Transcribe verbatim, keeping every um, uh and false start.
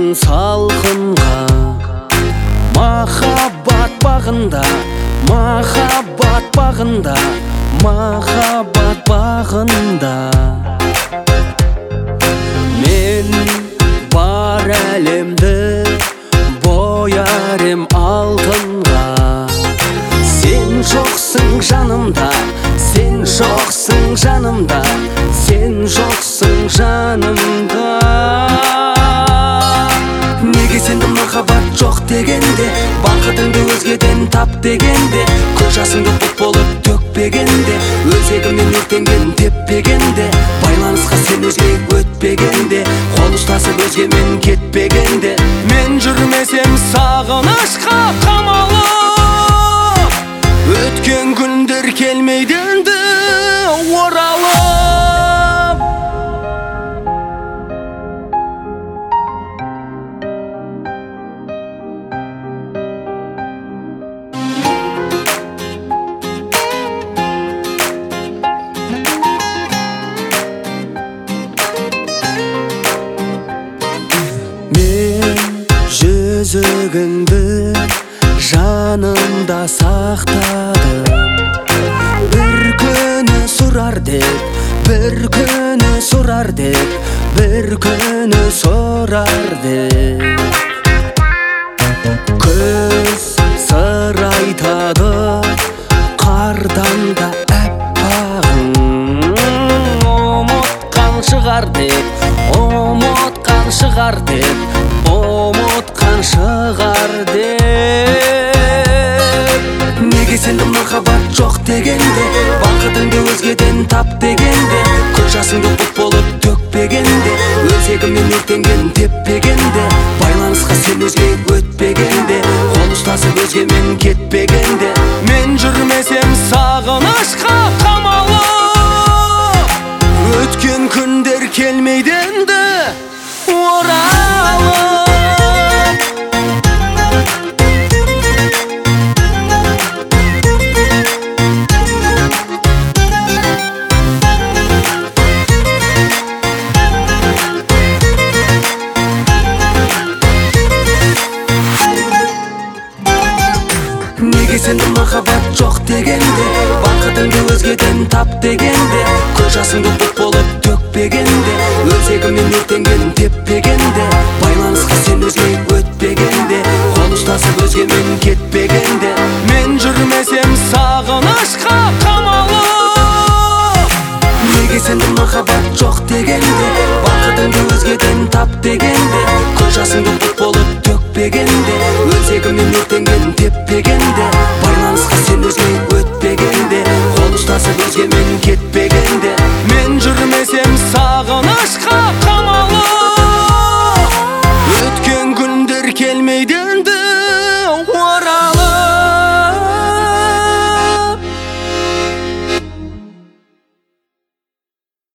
Аяғың салқынға, махаббат бағында, махаббат бағында, махаббат бағында. Мен бар әлемді бояр ем алтынға. Сен жоқсың жанымда, сен жоқсың жанымда, сен жоқсың жанымда. Неге сенде махаббат жоқ дегенде, бақытыңды өзгеден тап дегенде, көз жасыңды бұт болып төкпегенде, өзегімнен өртенген теппегенде, байланысқа сен өзге өтпегенде, қол ұстасып өзгемен кетпегенде, мен жүрмесем сағынышқа қамалып, өткен күндер келмейді енді оралып. Жүзігіңді жанымда сақтадым, бір күні сұрар деп, бір күні сұрар деп, бір күні сұрар деп. Көз сыр айтады қардан да әппағың, ұмытқан шығар деп, ұмытқан шығар деп, ұмытқан шығар деп. Неге сенде махаббат жоқ дегенде, бақытыңды өзгеден тап дегенде, көз жасыңды бұт болып төкпегенде, өзегімнен өртенген теппегенде, байланысқа сен өзге өтпегенде, қол ұстасып өзгемен кетпегенде, мен жүрмесем сағынышқа қамалып, өткен күндер келмейді енді оралып. Неге сенде махаббат жоқ дегенде, бақытыңды өзгеден тап дегенде, көз жасыңды бұт болып төкпегенде, өзегімнен өртенген теппегенде, байланысқа сен өзге өтпегенде, қол ұстасып өзгемен кетпегенде, мен жүрмесем сағынышқа қамалып. Неге сенде махаббат жоқ дегенде, бақытыңды өзгеден тап дегенде, көз жасыңды бұт болып төкпегенде, өзегімнен өртенген теппегенде, байланысқа сен өзге өтпегенде, қол ұстасып өзгемен кетпегенде, мен жүрмесем сағынышқа